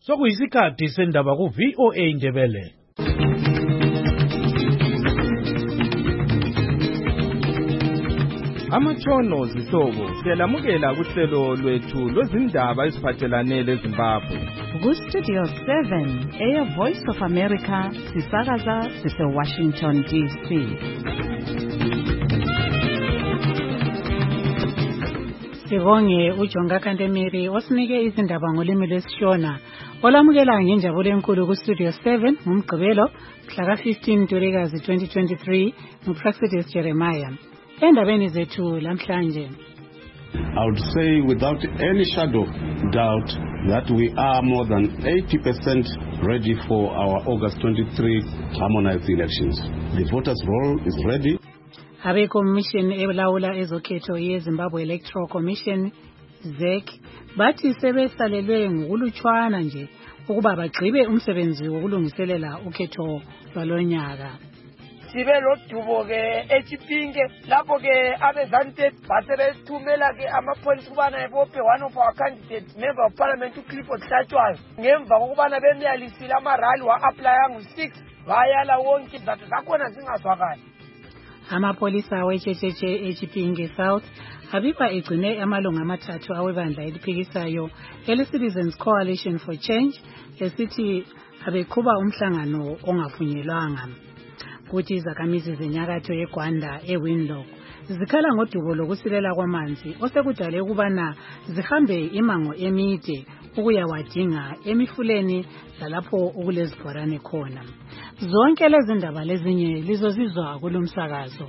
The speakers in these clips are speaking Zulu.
Sokuyisikhathi sendaba ku VOA Ndebele. Amatshono zihlobo siyalamukela kuhlelo lwethu lwezindaba eziphathelane leZimbabwe. Ku-Studio 7 Air Voice of America sisakaza sise-Washington DC. Sibonge uJonga Kantemiri osinike izindaba ngolimi lwesiShona. Olamukela ngenjabulo enkulu ku-Studio 7 ngomgqibelo mhla ka-15 Ntulikazi 2023 nguPraxedis Jeremiah. Endabeni zethu lamhlanje. I would say without any shadow of doubt that we are more than 80% ready for our August 23 harmonized elections. The voters' roll is ready. Habe commission elawula ezokhetho yeZimbabwe Electoral Commission ZEC bathi sebesalelwe ngokulutshwana nje ukuba bagqibe umsebenzi wokulungiselela ukhetho lwalonyaka. Sibe lodubo ke eChipinge lapho ke abezanted basebethumela ke amapholisa kubana ebophe one of our candidate member of parliament uClifford Hlatshwayo ngemva kokubana bemyalisile amarali wa-apply angu-6 bayala wonke that zakhona zingazwakali. Amapolisa wechecheche eChipinge South abikwa egcine amalungu amathathu awebandla eliphikisayo ele-Citizens Coalition for Change esithi abeqhuba umhlangano ongavunyelwanga. Kuthi izakhamizi zenyakatho yeGwanda eWindhoek zikhala ngodubo lokusilela kwamanzi osekudale ukubana zihambe imango emide ukuyawadinga emifuleni lalapho okulezibhorane khona. Zonke lezi ndaba lezinye lizozizwa kulomsakazo.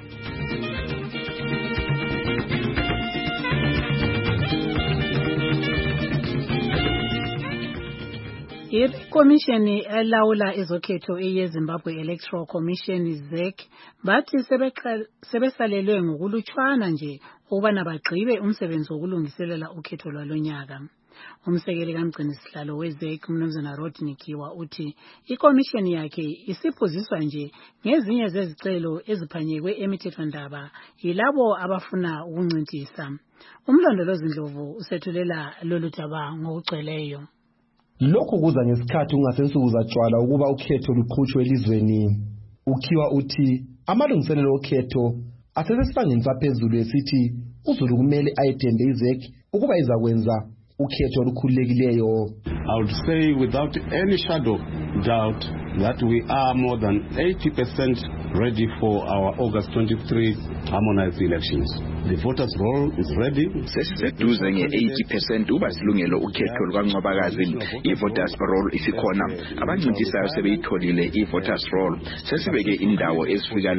Ikomishini elawula ezokhetho yeZimbabwe Electoral Commission ZEC bathi sebesalelwe ngokulutshwana nje ukubana bagqibe umsebenzi wokulungiselela ukhetho lwalonyaka. Umsekeli kamgcini sihlalo weZEC uMnumzana Rodney Kiwa uthi ikomishini yakhe isiphuziswa nje ngezinye zezicelo eziphanyekwe emithethwandaba yilabo abafuna ukuncintisa. Umlondolozi Ndlovu usethulela lolu daba ngokugcweleyo. Lokhu kuza ngesikhathi ungasensuku zatshwala ukuba ukhetho luqhutshwe elizweni. Ukhiwa uthi amalungiselelo okhetho asesesibangeni saphezulu esithi uZulu kumele ayethembe iZEC ukuba izakwenza ukhetho olukhululekileyo. I would say without any shadow of doubt that we are more than 80% ready for our August 23 harmonized elections. The voters' roll is ready. Sesiseduze nge-80% uba silungelo ukhetho lukaNcwabakazi. I-voters' roll isikhona. Abancintisayo sebeyitholile i-voters' roll. Sesibeke indawo ezifika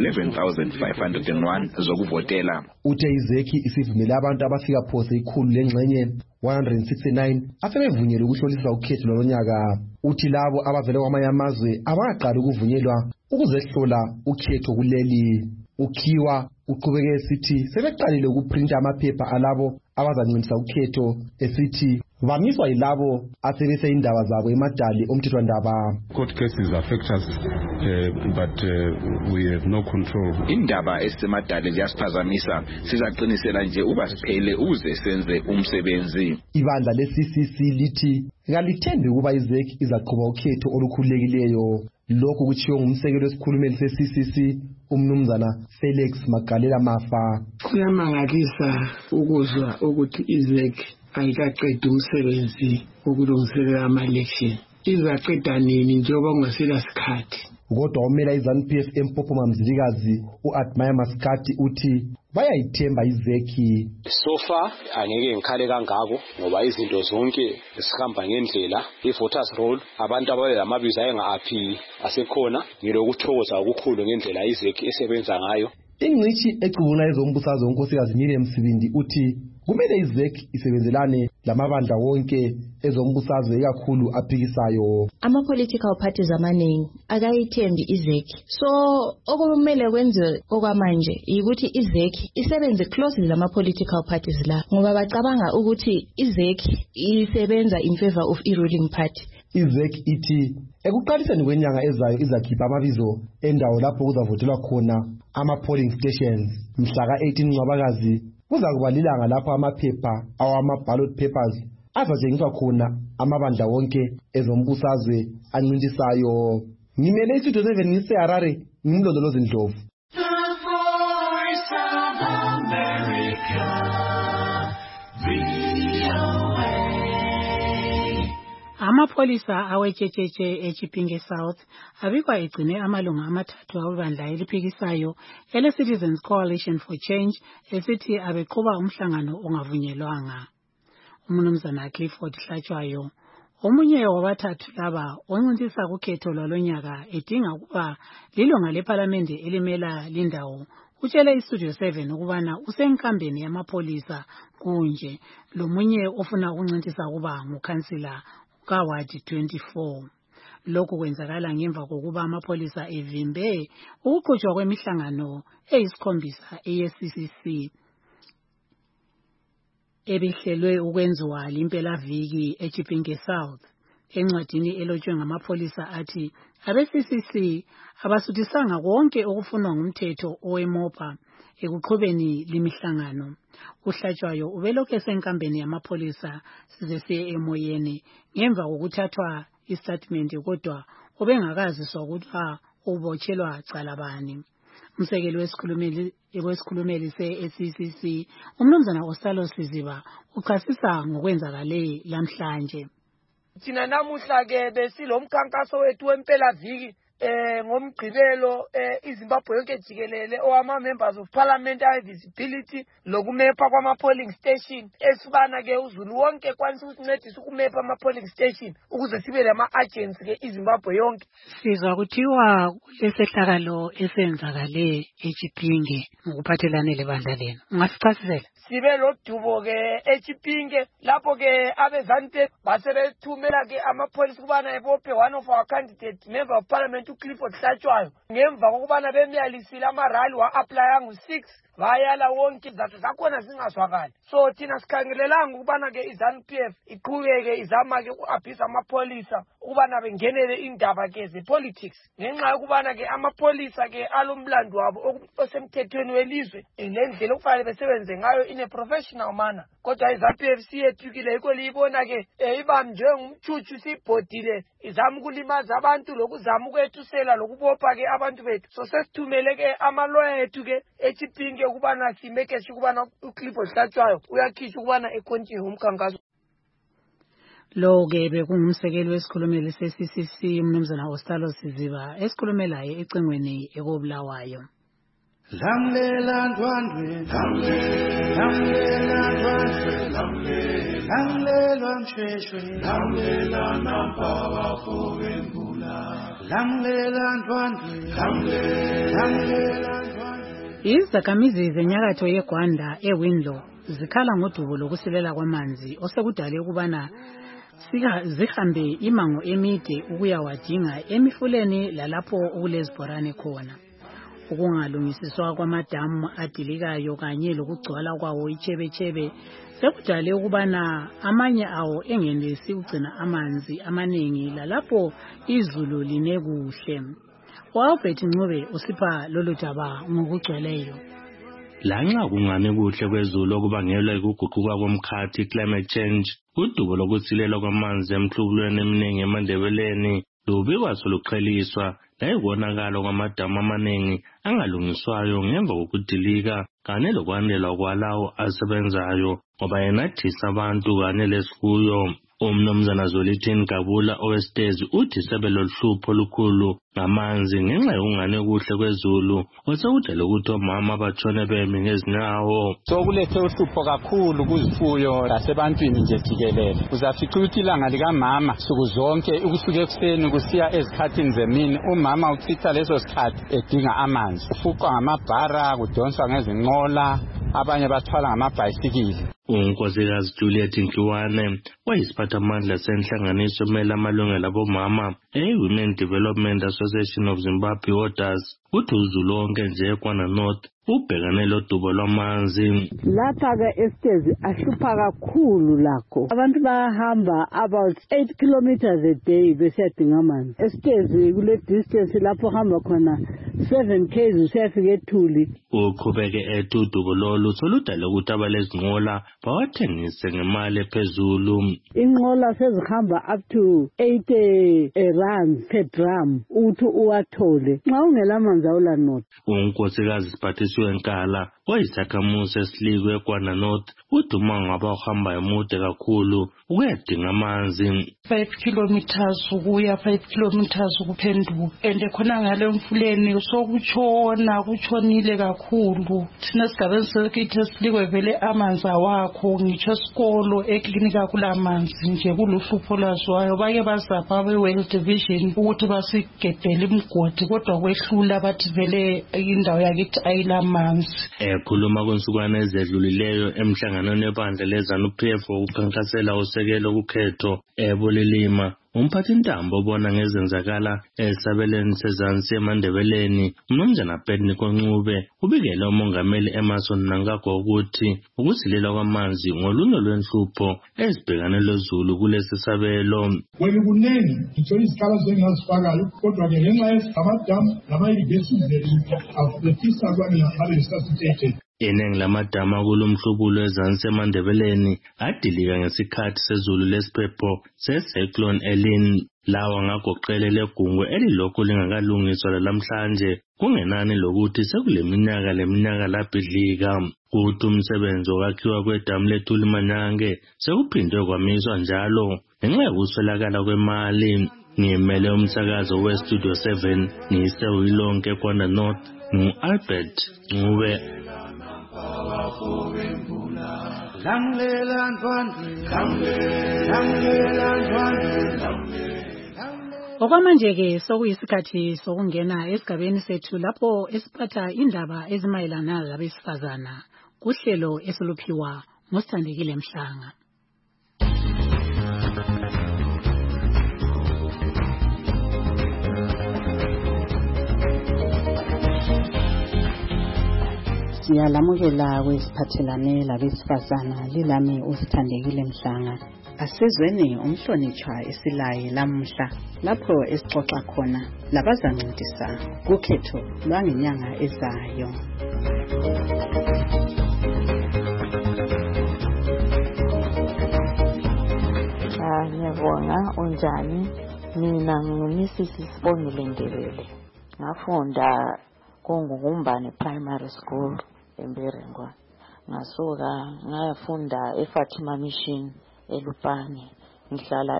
11,501 zokuvotela. Uthe iZEC isivumele abantu abafika phose ikhulu lengxenye 169 asebevunyelwe ukuhlolisisa ukhetho lwalonyaka. Uthi labo abavele kwamanye amazwe abaqala ukuvunyelwa ukuzehlola ukhetho kuleli. Ukhiwa uqhubeke esithi sebeqalile ukuprinta amaphepha alabo abazancinisa ukhetho esithi bamiswa yilabo asebese indaba zabo emadali omthethwandaba. Court cases affect us but we have no control. Indaba esemadali ziyasiphazamisa sizaqinisela nje uba siphele ukuze senze umsebenzi. Ibandla le-CCC lithi kalithembi ukuba iZEC izaqhuba ukhetho olukhululekileyo. Lokhu kutshiwo ngumsekeli wesikhulumeli se-CCC uMnumzana Felix Magalela Mafa. Kuyamangalisa ukuzwa ukuthi iZEC ayikaqedi umsebenzi wokulungiselela ama-election. Izaqeda nini njengoba kungasela sikhathi? Kodwa umela iZANU-PF eMpophoma Mzilikazi u-Admire Maskati uthi bayayithemba iZEC. So far angeke ngikhale kangako ngoba izinto zonke zihamba ngendlela. I-voters roll abantu ababe lamabizo ayenga-aphi asekhona. Ngilokuthokoza okukhulu ngendlela iZEC esebenza ngayo. Ingcitshi ecubungula ezombusazwe uNkosikazi Miriam Msibindi uthi kumele iZEC isebenzelane lamabandla wonke ezombusazwe ikakhulu aphikisayo. Ama-political parties amaningi akayithembi iZEC. So okumele kwenziwe okwamanje ukuthi iZEC isebenze closely lama-political parties la ngoba bacabanga ukuthi iZEC isebenza in favor of i-ruling party. iZEC ithi ekuqaliseni kwenyanga ezayo izakhipha amabizo endawo lapho kuzavotelwa khona ama-polling stations. Mhla ka-18 Ncwabakazi kuza kuba lilanga lapho amaphepha awama-ballot papers azatshengiswa khona amabandla wonke ezombusazwe ancintisayo. Ngimele iStudio 7 ngiseHarare, ngimlondolozi Ndlovu. Amapholisa awetshetshe eChipinge South abikwa egcine amalunga amathathu awebandla eliphikisayo ele-Citizens Coalition for Change esithi abeqhuba umhlangano ongavunyelwanga. Umnumzana Clifford Hlatshwayo, omunye wabathathu laba oncintisa kukhetho lwalonyaka edinga ukuba lilunga lephalamende elimela lindawo, utshele iStudio 7 ukubana usenkambeni yamapholisa kunje lomunye ofuna ukuncintisa ukuba ngukhansila kaWadi 24. Lokhu kwenzakala ngemva kokuba amapholisa evimbe ukuqhutshwa kwemihlangano eyisikhombisa eyeCCC ebihlelwe ukwenziwa limpelaviki eChipinge South. Encwadini elotshwe ngamapholisa athi abe-CCC abasuthisanga konke okufunwa ngumthetho oweMopa ekuqhubeni limihlangano. Uhlatshwayo ubelokhu esenkambeni yamapholisa size siye emoyeni ngemva kokuthathwa istatement kodwa ubengakaziswa ukuthi ubotshelwa cala bani. Umsekeli wesikhulumeli se-CCC umnumzana Osalo Siziba uchasisa ngokwenzakale lamhlanje. Thina namuhla ke besilomkhankaso wethu wempelaviki ngomgqibelo iZimbabwe yonke jikelele owama members of parliament visibility lokumepa kwama polling station esibana ke uzulu wonke kwanisa ukuncedisa ukumepa ama polling station ukuze sibe lama agents ke iZimbabwe yonke. Sizwa kuthiwa kulesehlakalo esenzakale eChipinge ngokuphathelane lebandla lenu, ungasichasisela? Sibe lodubo ke eChipinge lapho ke abezante basebethumela ke amapholisa kubana ebophe one of our candidate member of parliament uClifford Hlatshwayo ngemva kokubana bemiyalisile amarali wa-apply angu-6 bayala wonke izathu zakhona zingazwakali. So thina sikhangelelanga ukubana ke iZANU-PF iqhubeke izama ke uku-abhisa amapholisa ukubana bengenele indaba ke ze-politics ngenxa yokubana ke amapholisa ke alomlando wabo osemthethweni welizwe lendlela okufanele besebenze ngayo in a professional manner. Kodwa iZANU-PF siyethukile yikho liyibona ke ibam njengomthutshu sibhodile izama ukulimaza abantu lokuzama ukwethusela lokubopha ke abantu bethu. So sesithumele ke amaloya ethu ke eChipinge ukubana simeke ukubana uClifford Hlatshwayo uyakhishwa ukubana ekhontinue umkhankaso. Lo ke bekungumsekeli wesikhulumeli se-CCC umnumzana Osalo Siziba esikhulumelayo ecingweni ekobulawayo. Lamlela ndwandwe, lamlela ndwandwe, lamlela msheshwe, lamlela nampaba fowengula, lamlela ndwandwe, lamlela ndwandwe. Izakhamizi zenyakatho yeGwanda eWindlow zikhala ngodubo lokusilela kwamanzi osekudale ukubana zihambe imango emide ukuyawadinga emifuleni lalapho okulezibhorane khona. Ukungalungisiswa kwamadamu adilikayo kanye lokugcwala kwawo ichebechebe sekudale ukubana amanye awo engenelisi ukugcina amanzi amaningi lalapho izulu line kuhle. Albert Ncube usipha lolu daba ngokugcweleyo. Lanxa kungane kuhle kwezulu okubangelwa ukuguquka komkhathi climate change, udubo lokusilela kwamanzi emhlubulweni eminingi eMandebeleni lubikwa soluqheliswa nayibonakala kwamadamu amaningi angalungiswayo ngemva kokudilika kanye lokwandelwa kwalawo asebenzayo ngoba yenathisa abantu kanye lesifuyo. Umnumzana Zwelithini Gabula owesitezi uthi sebeloluhlupho olukhulu ngamanzi ngenxa yokungane kuhle kwezulu osekudale ukuthi omama batshone bemi ngezinyawo. Sokulethe uhlupho kakhulu kuzifuyo lasebantwini nje jikelele. Uzafica ukuthi ilanga likamama suku zonke ukusuka ekuseni kusiya ezikhathini zemini umama uchitha leso sikhathi edinga amanzi. Ufuqwa ngamabhara, kudonswa ngezinqola, abanye bathwala ngamabhayisikili. uNkosikazi Juliet Ntluwane wayisiphathamandla senhlanganiso emela amalungelo abomama Women Development Association of Zimbabwe Orders uthi uzulu lonke nje kwana North ubhekane lodubo lwamanzi. Lapha ke esitezi ahlupha kakhulu lakho. Abantu bahamba about 8 kilometers a day besiyadinga amanzi. Esitezi kule distance lapho hamba khona 7 km usiyafika eThuli. Uqhubeke ethi udubo lolu soludale ukuthi abalezinqola bawathengise ngemali ephezulu. Inqola sezihamba up to 80 rands per drum uthi uwathole nxa ungelamanzi awulanotha. Unkosikazi Siphathisiwe Nkala oyisakhamuzi esilikwe eGwanda North uduma ngaba uhamba emude kakhulu ukuyadinga amanzi. 5 kilometers ukuya 5 kilometers ukuphenduka and khona ngale mfuleni kutshonile kakhulu. Thina sigabeni sekithi esilikwe vele amanzi awakho, ngitsho esikolo eklinika kulamanzi nje kuluhlupho lwaziwayo. Bake bazapha be-World Division ukuthi basigedele imgodi kodwa kwehlula bathi vele indawo yakithi ayilamanzi. Ekhuluma konsukwana ezedlulileyo emhlanganweni webandla leZANU-PF ukukhankasela usekelo kukhetho eBulilima, umphathintambo obona ngezenzakala esabelweni sezansi eMandebeleni uMnumzana Pedniko Ncube ubikele umongameli Emmerson Mnangagwa ukuthi ukusilela kwamanzi ngolunye lwenhlupho ezibhekane lezulu kulesi sabelo. Kuningi ngithola izikhala zengazifakayo kodwa ke ngenxa yamadamu nama-irrigation afletisa kwami Iningi lamadama kulomhlubulo ezansi eMandebeleni adilika ngesikhathi sezulu lesiphepho seCyclone Elin. Lawa ngagoqela legungwe elilokhu lingakalungiswa lamhlanje kungenani lokuthi sekuleminyaka labhidlika. Kuthi umsebenzi wokwakhiwa kwedamu leTulimanyange sekuphindwe kwamiswa njalo ngenxa yokuswelakala kwemali. Ngimele umsakazo weStudio 7 ngisewilonke eGwanda North ngu-Albert Ncube. Okwamanje-ke sokuyisikhathi sokungena esigabeni sethu lapho esiphatha indaba ezimayelana labesifazana kuhlelo esiluphiwa nguSithandekile Mhlanga. Siyalamukela kwesiphathelane labesifazana lilami uSithandekile Mhlanga. Asizweni umhlonitshwa esilaye lamuhla lapho esixoxa khona labazancedisa kukhetho lwangenyanga ezayo. Ngiyabonga, unjani? Mina nginguMrs Sibongile Ndebele. Ngafunda kuNgumbane Primary School eMberengwa. Ngasuka ngayafunda eFatima Mission eLupane. Ngihlala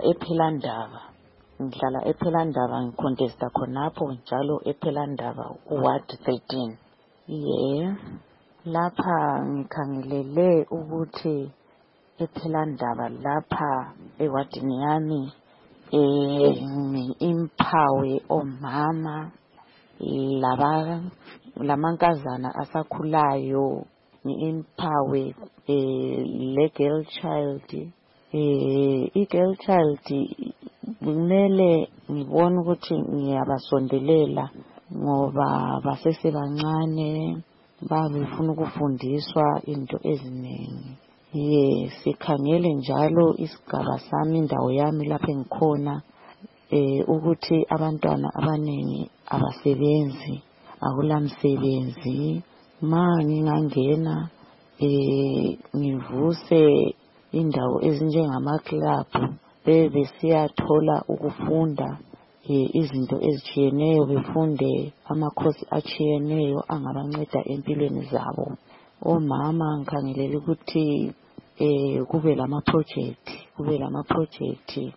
ePhelandaba ngicontesta khonapho njalo ePhelandaba uWard 13. Lapha ngikhangelele ukuthi ePhelandaba lapha ewadini yami imphawe omama lamankazana asakhulayo imphawe le-girl child. I-girl child kumele ngibone ukuthi ngiyabasondelela ngoba basesebancane babefuna ukufundiswa into eziningi. Sikhangele njalo isigaba sami indawo yami lapho engikhona ukuthi abantwana abaningi abasebenzi, akulamsebenzi. Ma ngingangena ngivuse indawo ezinjengama-club besiyathola ukufunda izinto ezitshiyeneyo, befunde amakhosi atshiyeneyo angabanceda empilweni zabo. Omama ngikhangelela ukuthi kube lama-project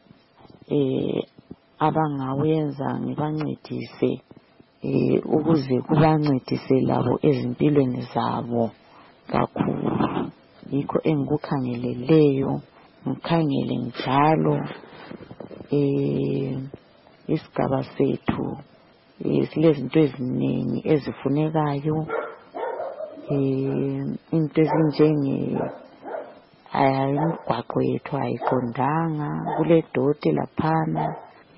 abangawenza ngibancedise ukuze kubancedise labo ezimpilweni zabo kakhulu. Yikho engikukhangeleleyo. Ngikhangele njalo isigaba sethu silezinto eziningi ezifunekayo, into ezinjenge imigwaqo yethu ayiqondanga, kule doti laphana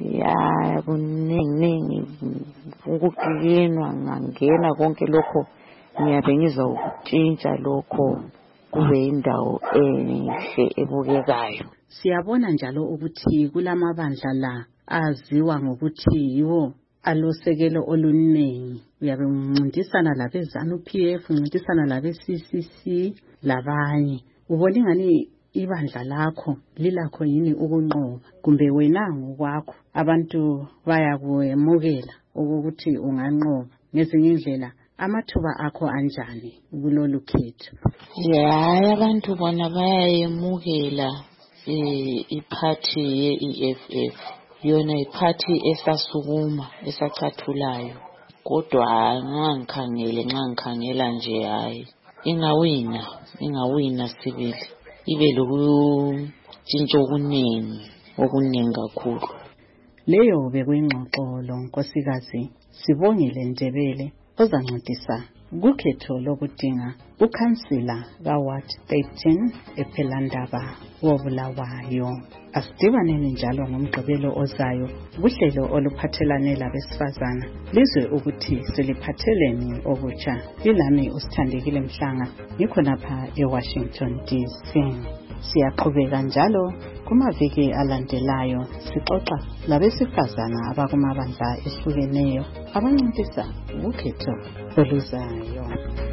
kuningi ukuklinwa. Ngangena konke lokho ngiyabe ngizokutshintsha lokho kube indawo enhle ebukekayo. Siyabona njalo ukuthi kulamabandla la aziwa ngokuthi yiwo alosekelo oluningi. Uyabe uncintisana labeZANU-PF, uncintisana labe-CCC labanye. ubona ingani ibandla lakho lilakho yini ukunqoba kumbe wena ngokwakho abantu bayakwemukela ukuthi unganqoba ngezinye indlela amathuba akho anjani kulolu khetho? Hayi, abantu bona bayayemukela iphathi ye-EFF, yona iphathi esasukuma esacathulayo, kodwa nxa ngikhangela nje hayi ingawina sibili, ibe lokutshintsha okuningi kakhulu. Leyo bekuyingxoxo lo nkosikazi Sibongile Ndebele ozancedisa kukhetho lokudinga ukhansila kaWard 13 ePhelandaba woBulawayo. Asidibaneni njalo ngomgqibelo ozayo kuhlelo oluphathelane labesifazana lizwe ukuthi seliphatheleni okutsha. Ilami uSithandekile Mhlanga ngikhonapha eWashington DC. Siyaqhubeka njalo kumaviki alandelayo sixoxa labesifazana abakumabandla ehlukeneyo abancedisa ukhetho oluzayo.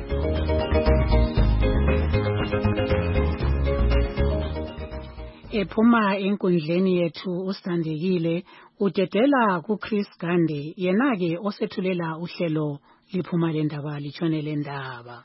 Ephuma enkundleni yethu uSithandekile udedela kuChris Gande, yena-ke osethulela uhlelo liphuma lendaba litshone lendaba.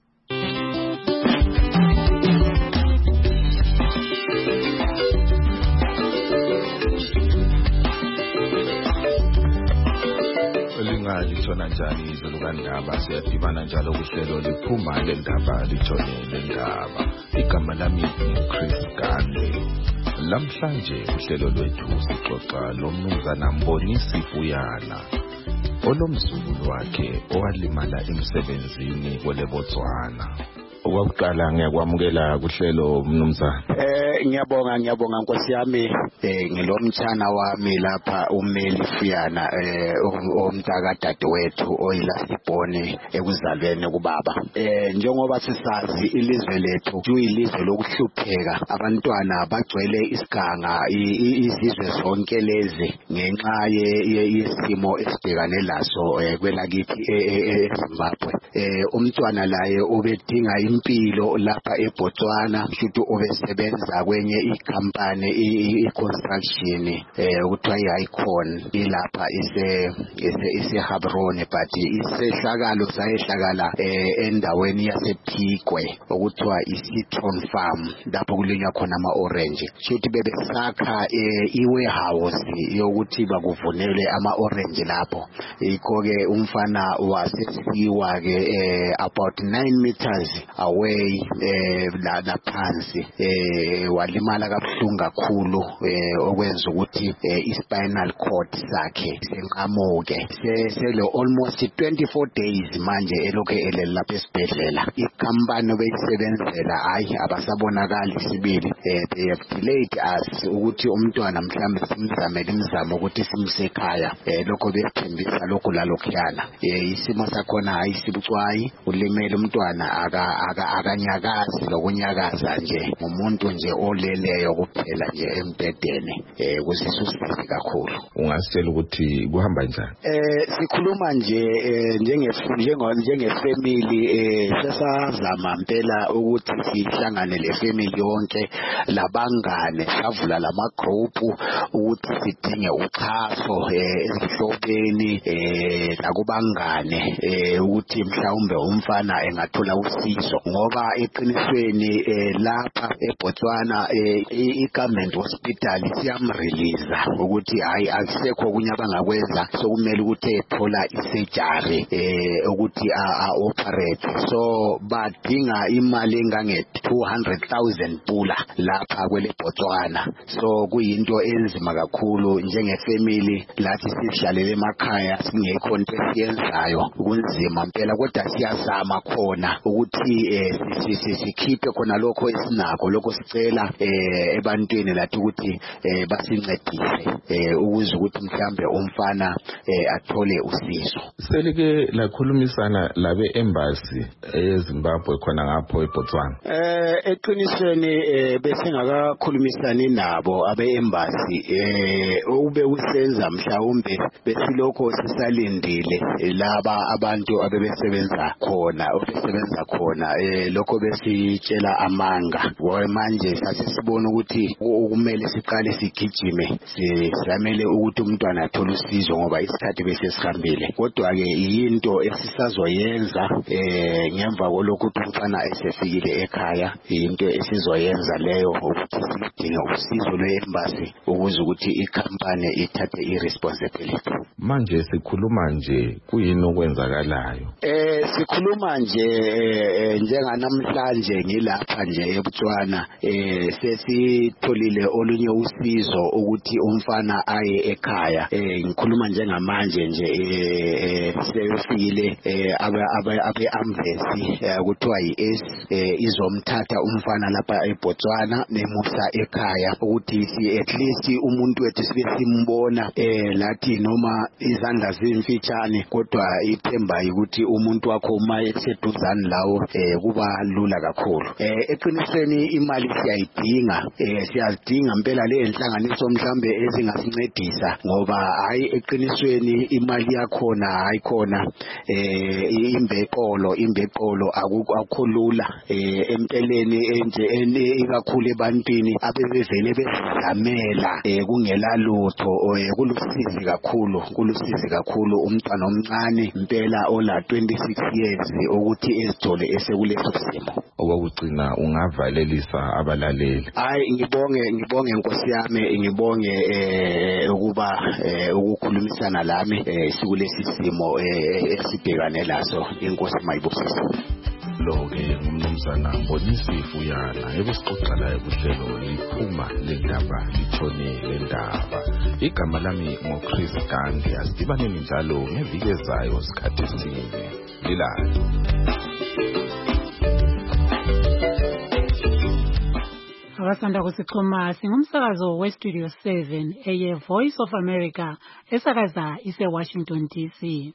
Litshona njani izolukandaba, siyadibana njalo kuhlelo liphuma lendaba litshone lendaba. Igama lami Chris Gande. Lamhlanje uhlelo lwethu sixoxa lomnumzana Mbonisi Vuyana olomzukulu wakhe owalimala emsebenzini kweleBotswana. Okokuqala ngiyakwamukela kuhlelo mnumzana. Ngiyabonga Nkosi yami, ngilomtshana wami lapha uMeli Vuyana omntaka dadewethu oyilasibhoni ekuzalweni kubaba. Njengoba sisazi ilizwe lethu kuyilizwe lokuhlupheka, abantwana bagcwele isiganga izizwe zonke lezi ngenxa yesimo esibhekane laso kwelakithi eZimbabwe. Umntwana laye ubedinga impilo lapha eBotswana, futhi ubesebenza kwenye ikhampani i-construction kuthiwa i-Icon ilapha ise-Gaborone, but isehlakalo sayehlakala endaweni yasePikwe okuthiwa i-Citron Farm lapho kulinywa khona ama-orange. Futhi bebesakha i-warehouse yokuthi bakuvunele ama-orange lapho. Yikho-ke umfana wasesiwa-ke about 9 meters away laphansi, walimala kabuhlungu kakhulu okwenza ukuthi i-spinal cord sakhe senqamuke. Sele almost 24 days manje elokhu elele lapha esibhedlela. Ikhampani beyisebenzela hayi abasabonakali sibili. They have delayed us ukuthi umntwana mhlambe simzamele imizamo ukuthi simse ekhaya. Lokho bethembisa lokho lalokhuyana. Isimo sakhona hayi sibucwayi, ulimele umntwana akanyakazi lokunyakaza nje, umuntu nje oleleyo kuphela nje embedeni. Kusisusizi kakhulu. Ungasitshela ukuthi kuhamba njani? Sikhuluma nje njengefamily, sesazama impela ukuthi sihlangane le-family yonke labangane, savula lama-group ukuthi sidinge uxhaso ezihlobeni nakubangane ukuthi mhlawumbe umfana engathola usizo, ngoba eqinisweni lapha eBotswana i-government hospital siyamrelease ukuthi hayi akusekho okunye abangakwenza, sokumele ukuthi ethola i-surgery ukuthi a-operate. So badinga imali engange 200,000 pula lapha kweleBotswana. So kuyinto enzima kakhulu njengefamily lathi sidlalele emakhaya singekho into esiyenzayo, kunzima impela, kodwa siyazama khona ukuthi sikhiphe khona lokho esinakho, lokho sicela ebantwini lathi ukuthi basincedise ukuze ukuthi mhlambe umfana athole usizo. Selike lakhulumisana labe embassy eZimbabwe khona ngapho eBotswana? Eqinisweni besingakakhulumisani nabo abe embassy, ube usenza mhlawumbe besilokho sisalindile laba abantu abebesebenza khona lokho besitshela amanga manje sasibona ukuthi kumele siqale sigijime sizamele ukuthi umntwana athole usizo ngoba isikhathi bese sihambile kodwa ke into esisazoyenza ngemva kolokhu umfana esefikile ekhaya into esizoyenza leyo ukuthi sidinga usizo lwe-embassy ukuze ukuthi ikhampani ithathe i-responsibility. Manje sikhuluma nje kuyini okwenzakalayo? Sikhuluma nje njenganamhlanje ngilapha nje eBotswana sesitholile olunye usizo ukuthi umfana aye ekhaya. Ngikhuluma njengamanje nje sefikile abe-ambulance kuthiwa yi-S izomthatha umfana lapha eBotswana nemusa ekhaya ukuthi at least umuntu wethu sibe simbona lathi noma izandla zimfitshane kodwa ithemba ukuthi umuntu wakho uma eseduzane lawo kuba lula kakhulu. Eqinisweni imali siyazidinga impela le nhlanganiso mhlambe ezingasincedisa ngoba hayi eqinisweni imali yakhona hayikhona imbeqolo akukho lula empeleni enje ikakhulu ebantwini abebevele bezamela kungela lutho kulusizi kakhulu umntwana omncane impela ola 26 years ukuthi ezithole esekuleso simo. Okugcina ungavalelisa abalaleli. Hayi ngibonge Nkosi yami ngibonge ukuba ukukhulumisana lami sikulesi simo esibhekane laso. Inkosi mayibusise. Lo-ke ngumnumzana Mbonisi Fuyana ebesixoxa laye kuhlelo liphuma lendaba lithonile ndaba. Igama lami ngoChris Gandhi. Asidibaneni njalo ngeviki ezayo sikhathi sinye. Lilale. Abasanda kusixhuma singumsakazo weStudio 7 eye Voice of America esakaza ise-Washington DC.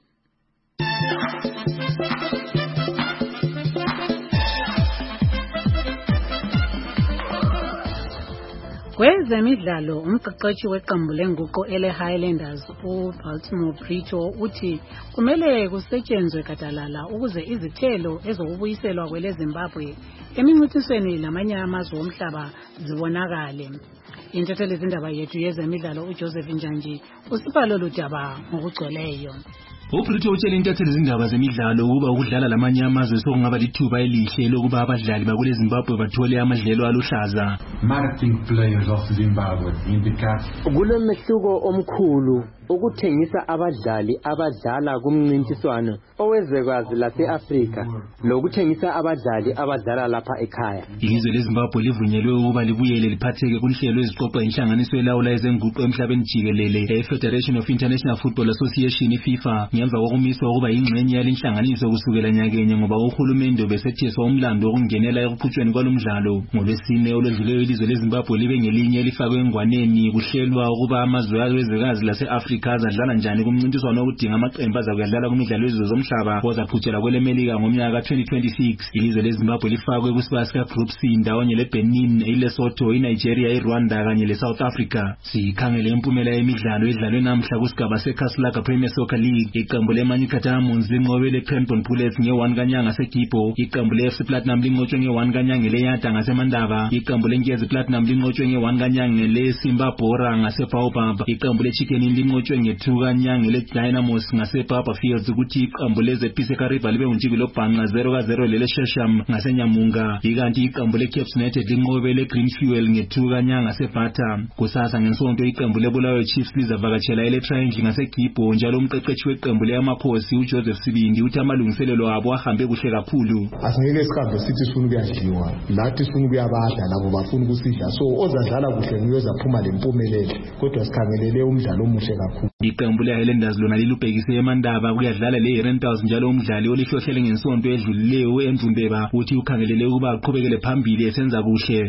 Kwezemidlalo umqeqeshi weqembu lenguqu ele-Highlanders uBaltimore Brito uthi kumele kusetshenzwe gadalala ukuze izithelo ezokubuyiselwa kweleZimbabwe emincintisweni lamanye amazwe omhlaba zibonakale. Intatheli zindaba yethu yezemidlalo uJoseph Njanji usipha lolu daba ngokugcweleyo. uBrito utshela intatheli zindaba zemidlalo ukuba ukudlala lamanye amazwe sokungaba lithuba elihle lokuba abadlali bakule Zimbabwe bathole amadlelo aluhlaza. Marketing players of Zimbabwe indicate kulemehluko omkhulu ukuthengisa abadlali abadlala kumncintiswano owezwekazi lase-Afrika lokuthengisa abadlali abadlala lapha ekhaya. Ilizwe leZimbabwe livunyelwe ukuba libuyele liphatheke kuhlelo lweziqoqo inhlanganiso elawula ezenguqu emhlabeni jikelele Federation of International Football Association FIFA ngemva kokumiswa ukuba yingxenye yalenhlanganiso kusukela nyakenye ngoba uhulumende besetheswa umlando wokungenela ekuqhutshweni kwalomdlalo. Ngolwesine olwedluleyo ilizwe leZimbabwe libe ngelinye elifakwe engwaneni kuhlelwa ukuba amazwe awezwekazi lase-Afrika azadlala njani kumncintiswano wokudinga amaqembu azakudlala kumidlalo yezizwe zomhlaba ozaqhutshelwa kweleMelika ngomnyaka ka-2026. Ilizwe leZimbabwe lifakwe kusibaya sika-Group C ndawonye leBenin, iLesotho, iNigeria, iRwanda kanye leSouth Africa. Sikhangele impumela yemidlalo edlalwe namhla kusigaba seKaslaga Premier Soccer League. Iqembu leManyika Diamonds linqobe leCranbourne Bullets nge-1 kanyanga seGibo. Iqembu leFC Platinum linqotshwe nge-1 kanyanga leYada ngaseMandaba. Iqembu leNkezi Platinum linqotshwe nge-1 kanyanga leSimba Bora ngaseBaobab. Iqembu leChicken linqotshwe nge-2 kanyanga leDynamos ngaseBaba Fields ukuthi iqembu leZPC Kariba libe uNtshibilo Bhanqa 0-0 leShesham ngaseNyamunga. Ikanti iqembu leCaps United linqobe leGreen Fuel nge-2 kanyanga ngaseBata. Kusasa ngensonto iqembu leBulawayo Chiefs lizavakatshela eLeTriangle ngaseGibo njalo umqeqeshi weqembu leyamakhosi uJoseph Sibindi uthi amalungiselelo abo ahambe kuhle kakhulu. Asingeke sihambe sithi sifuna ukuyadliwa lathi sifuna ukuyabadla labo bafuna ukusidla so ozadlala kuhle nguyozaphuma lempumelelo kodwa sikhangelele umdlalo omuhle kakhulu. Iqembu leHighlanders lona lilubhekise eMandaba kuyadlala leRentals njalo umdlali olihlohlele ngensonto edlulileyo eMvumbeba uthi ukhangelele ukuba aqhubekele phambili esenza kuhle.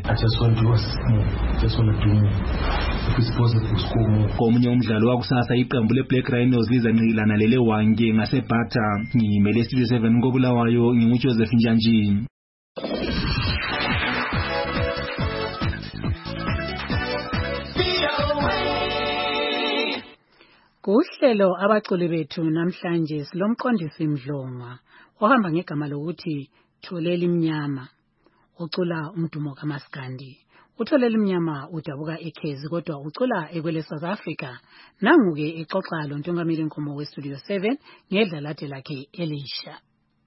Komunye umdlalo wakusasa iqembu leBlack Rhinos lizancikilana leleWange ngaseBata. Ngimele Studio 7 koBulawayo nginguJoseph Njanji. Kuhlelo abaculi bethu namhlanje silomqondisi Mdlongwa ohamba ngegama lokuthi Tholeli Mnyama ucula umdumo kaMaskandi. Utholeli Mnyama udabuka eKhezi kodwa ucula ekwele South Africa. Nangu-ke exoxa lo Ntongamili Nkomo weStudio 7 ngedlalade lakhe Elisha.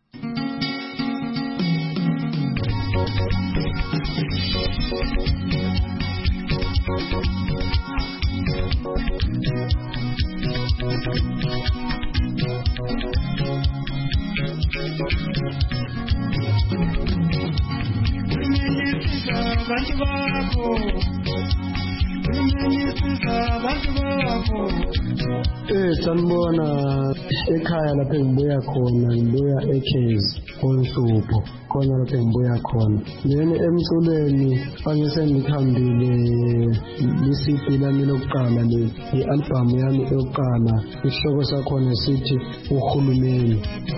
Sanibona ekhaya lapha engibuya khona, ngibuya eKhezi koNhlupho khona lapha engibuya khona. Yena emculweni angise ngihambile li-CD lami lokuqala le i-album yami yokuqala, isihloko sakhona sithi Uhulumeni.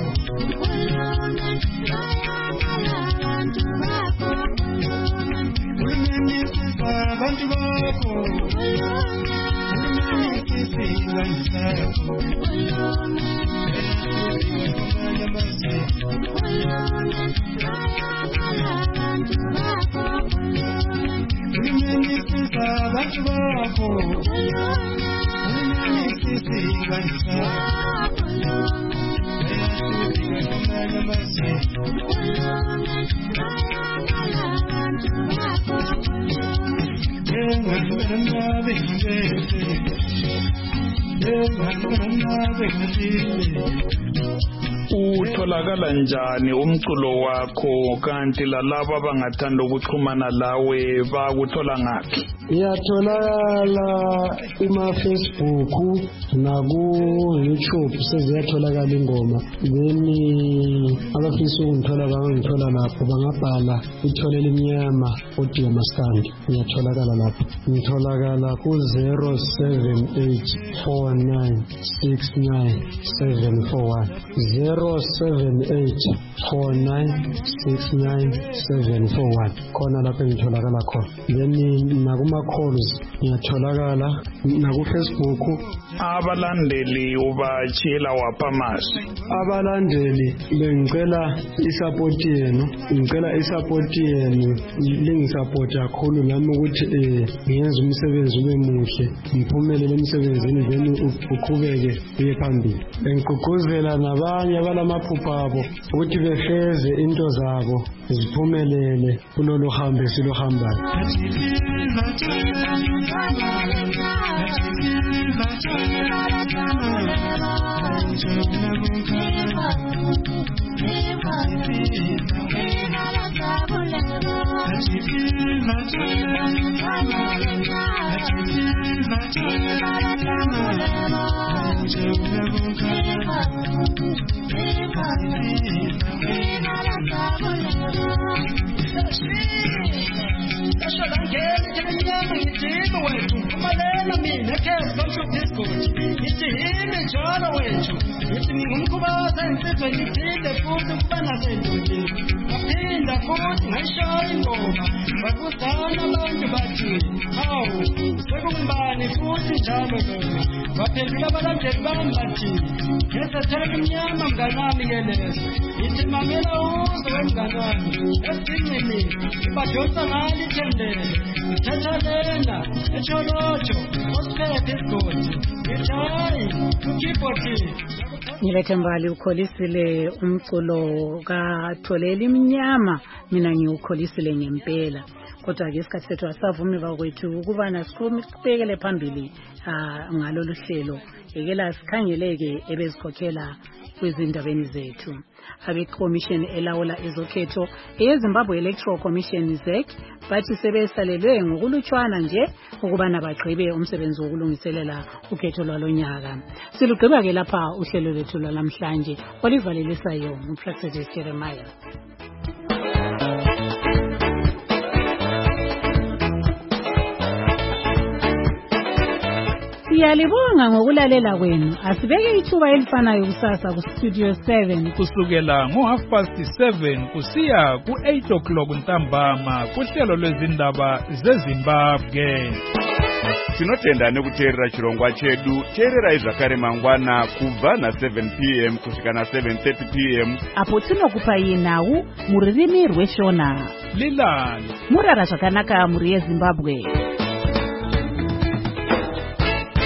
Utholakala njani umculo wakho kanti lalabo abangathanda ukuxhumana lawe bakuthola ngaphi? Iyatholakala Facebook naku-YouTube, seziyatholakala ingoma. Then abafisa ukungithola bangangithola lapho, bangabhala Itholeli Mnyama uDiya Maskandi. Iyatholakala lapho. Ngitholakala ku-07849696741 07849696741. khona lapho ngitholakala khona. Then nakuma-calls ngiyatholakala naku-Facebook. Abalandeli ubachila waphamasi. Abalandeli bengicela isapoti yenu, lingisapoti kakhulu nami ukuthi ngiyenze umsebenzi ube muhle, ngiphumelele emsebenzini, then uqhubeke uye phambili. Bengigqugquzela nabanye abalamaphupho abo ukuthi behleze into zabo ziphumelele kulolu hambe siluhambayo. Ngilethembali ukholisile umculo kaTholeli Mnyama, mina ngiukholisile ngempela. Kodwa ke isikhathi sethu asavumi bakwethu ukuba nasiqhubekele phambili ngalolu hlelo. Ekela sikhangeleke ebezikhokhela kwizindabeni zethu. Abe-Commission elawula ezokhetho eyeZimbabwe Electoral Commission ZEC bathi sebesalelwe ngokulutshwana nje ukubana bagqibe umsebenzi wokulungiselela ukhetho lwalonyaka. Silugqiba ke lapha uhlelo lwethu lwalamhlanje olivalelisayo uProfessor Jeremiah. Siyalibonga ngokulalela kwenu. Asibeke ithuba elifanayo kusasa ku Studio 7 kusukela ngo7:30 kusiya ku8 o'clock ntambama kuhlelo lwezindaba zeZimbabwe. tinotenda nekuteerera chirongwa chedu. Teererai zvakare mangwana kubva na7 p.m. kusvika na7:30 p.m. apo tinokupai nhau mururimi rweshona. Lilani murara zvakanaka muri yeZimbabwe.